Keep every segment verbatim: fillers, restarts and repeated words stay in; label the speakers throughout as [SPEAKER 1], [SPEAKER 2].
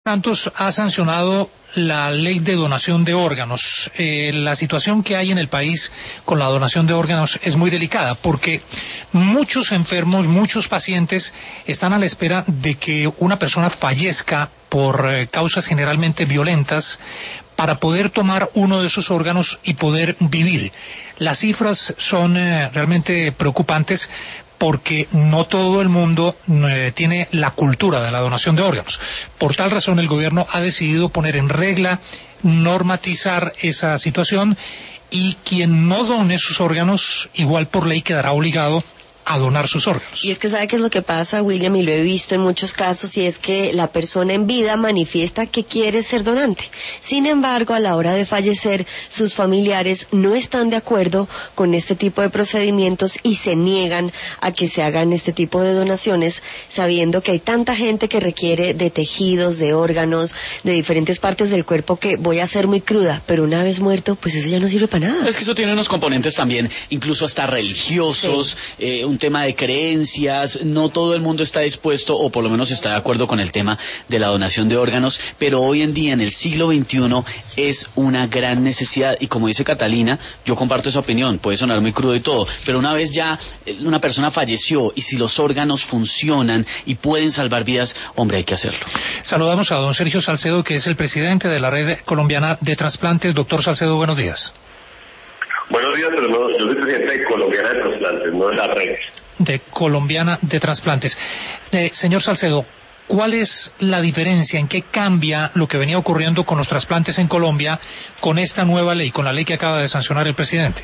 [SPEAKER 1] Santos ha sancionado la ley de donación de órganos. Eh, la situación que hay en el país con la donación de órganos es muy delicada porque muchos enfermos, muchos pacientes están a la espera de que una persona fallezca por eh, causas generalmente violentas para poder tomar uno de esos órganos y poder vivir. Las cifras son eh, realmente preocupantes porque no todo el mundo eh, tiene la cultura de la donación de órganos. Por tal razón, el gobierno ha decidido poner en regla, normatizar esa situación, y quien no done sus órganos, igual por ley quedará obligado a donar sus órganos.
[SPEAKER 2] Y es que sabe qué es lo que pasa, William, y lo he visto en muchos casos, y es que la persona en vida manifiesta que quiere ser donante. Sin embargo, a la hora de fallecer, sus familiares no están de acuerdo con este tipo de procedimientos y se niegan a que se hagan este tipo de donaciones, sabiendo que hay tanta gente que requiere de tejidos, de órganos, de diferentes partes del cuerpo, que voy a ser muy cruda, pero una vez muerto, pues eso ya no sirve para nada.
[SPEAKER 3] Es que eso tiene unos componentes también, incluso hasta religiosos, sí. eh, un tema de creencias. No todo el mundo está dispuesto, o por lo menos está de acuerdo con el tema de la donación de órganos, pero hoy en día, en el siglo veintiuno, es una gran necesidad, y como dice Catalina, yo comparto esa opinión, puede sonar muy crudo y todo, pero una vez ya una persona falleció, y si los órganos funcionan y pueden salvar vidas, hombre, hay que hacerlo.
[SPEAKER 1] Saludamos a don Sergio Salcedo, que es el presidente de la Red Colombiana de Trasplantes. Doctor Salcedo, buenos días.
[SPEAKER 4] Buenos días, pero no, yo soy presidente de Colombiana de Trasplantes, no de la red.
[SPEAKER 1] De Colombiana de Trasplantes. Eh, señor Salcedo, ¿cuál es la diferencia? ¿En qué cambia lo que venía ocurriendo con los trasplantes en Colombia con esta nueva ley, con la ley que acaba de sancionar el presidente?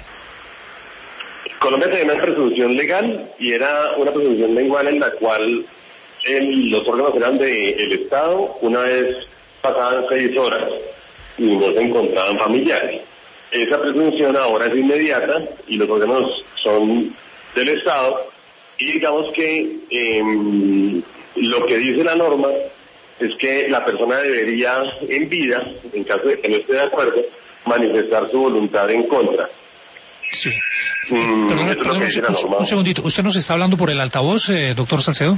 [SPEAKER 4] Colombia tenía una presunción legal, y era una presunción legal en la cual el, los órganos eran del Estado una vez pasaban seis horas y no se encontraban familiares. Esa presunción ahora es inmediata y los órganos son del Estado, y digamos que eh, lo que dice la norma es que la persona debería en vida, en caso de que no esté de acuerdo, manifestar su voluntad en contra.
[SPEAKER 1] Sí.
[SPEAKER 4] Mm,
[SPEAKER 1] Perdón, perdón, un, un, un segundito, ¿usted nos está hablando por el altavoz, eh, doctor Salcedo?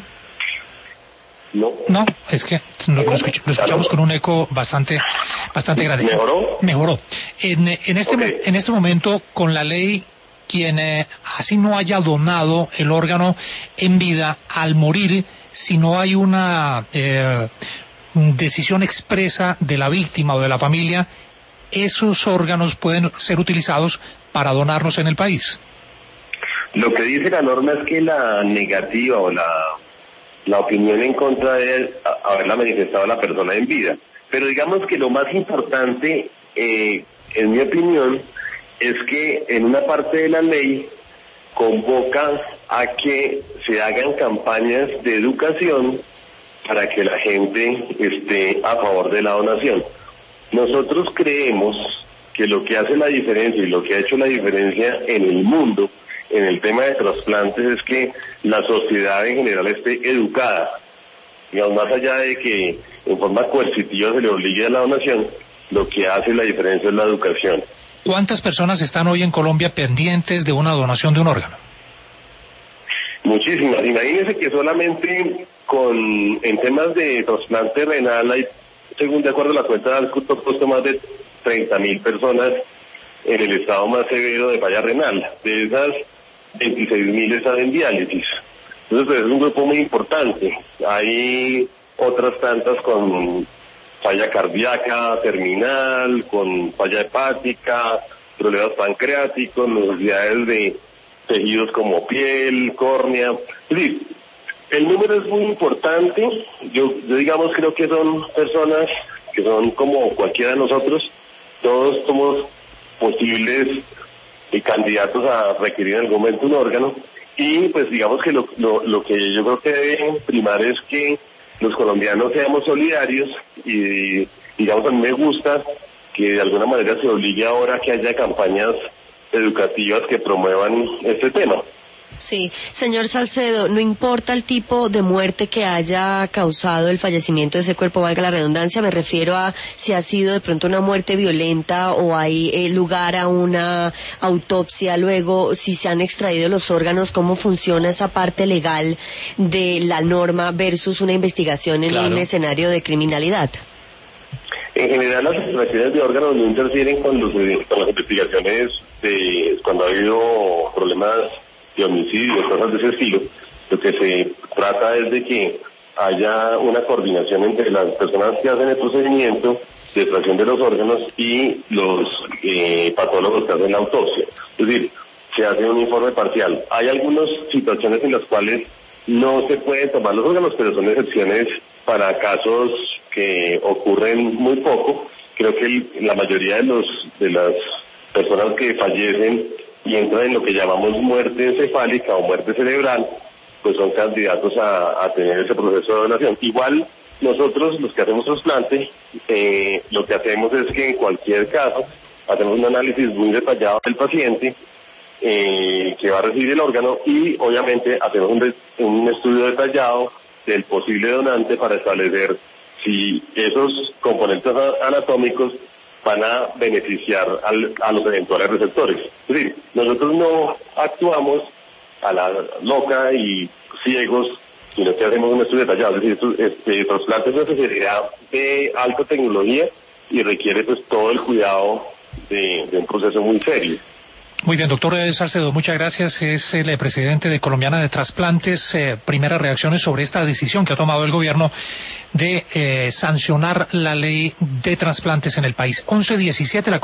[SPEAKER 4] No.
[SPEAKER 1] No, es que lo, lo, escuch, lo escuchamos con un eco bastante bastante grande.
[SPEAKER 4] ¿Mejoró?
[SPEAKER 1] Mejoró. En, en, este,
[SPEAKER 4] okay.
[SPEAKER 1] en este momento, con la ley, quien eh, así no haya donado el órgano en vida, al morir, si no hay una eh, decisión expresa de la víctima o de la familia, esos órganos pueden ser utilizados para donarlos en el país.
[SPEAKER 4] Lo que dice la norma es que la negativa o la la opinión en contra de haberla manifestado la persona en vida. Pero digamos que lo más importante, eh, en mi opinión, es que en una parte de la ley convoca a que se hagan campañas de educación para que la gente esté a favor de la donación. Nosotros creemos que lo que hace la diferencia y lo que ha hecho la diferencia en el mundo en el tema de trasplantes es que la sociedad en general esté educada. Digamos, más allá de que en forma coercitiva se le obligue a la donación, lo que hace la diferencia es la educación.
[SPEAKER 1] ¿Cuántas personas están hoy en Colombia pendientes de una donación de un órgano?
[SPEAKER 4] Muchísimas. Imagínense que solamente con en temas de trasplante renal hay, según de acuerdo a la cuenta del costo, más de treinta mil personas en el estado más severo de falla renal. De esas, veintiséis mil están en diálisis. Entonces, pues, es un grupo muy importante. Hay otras tantas con falla cardíaca terminal, con falla hepática, problemas pancreáticos, necesidades de tejidos como piel, córnea. Es decir, el número es muy importante. Yo, yo digamos, creo que son personas que son como cualquiera de nosotros. Todos somos posibles eh, candidatos a requerir en algún momento un órgano, y pues digamos que lo, lo, lo que yo creo que debe primar es que los colombianos seamos solidarios, y digamos, a mí me gusta que de alguna manera se obligue ahora a que haya campañas educativas que promuevan este tema.
[SPEAKER 2] Sí, señor Salcedo, no importa el tipo de muerte que haya causado el fallecimiento de ese cuerpo, valga la redundancia, me refiero a si ha sido de pronto una muerte violenta o hay eh, lugar a una autopsia, luego si se han extraído los órganos, cómo funciona esa parte legal de la norma versus una investigación en claro. un escenario de criminalidad.
[SPEAKER 4] En general, las extracciones de órganos no interfieren con, los, con las investigaciones de cuando ha habido problemas de homicidio, cosas de ese estilo. Lo que se trata es de que haya una coordinación entre las personas que hacen el procedimiento de extracción de los órganos y los eh, patólogos que hacen la autopsia. Es decir, se hace un informe parcial. Hay algunas situaciones en las cuales no se pueden tomar los órganos, pero son excepciones para casos que ocurren muy poco. Creo que el, la mayoría de los de las personas que fallecen y entran en lo que llamamos muerte encefálica o muerte cerebral, pues son candidatos a, a tener ese proceso de donación. Igual nosotros, los que hacemos trasplante, eh, lo que hacemos es que en cualquier caso hacemos un análisis muy detallado del paciente eh, que va a recibir el órgano y obviamente hacemos un, de, un estudio detallado del posible donante para establecer si esos componentes anatómicos van a beneficiar al, a los eventuales receptores. Es decir, nosotros no actuamos a la loca y ciegos, sino que hacemos un estudio detallado. Es decir, este trasplante es una especialidad de alta tecnología y requiere pues todo el cuidado de, de un proceso muy serio.
[SPEAKER 1] Muy bien, doctor Salcedo, muchas gracias. Es el presidente de Colombiana de Trasplantes. Eh, primeras reacciones sobre esta decisión que ha tomado el gobierno de eh, sancionar la ley de trasplantes en el país. once diecisiete, la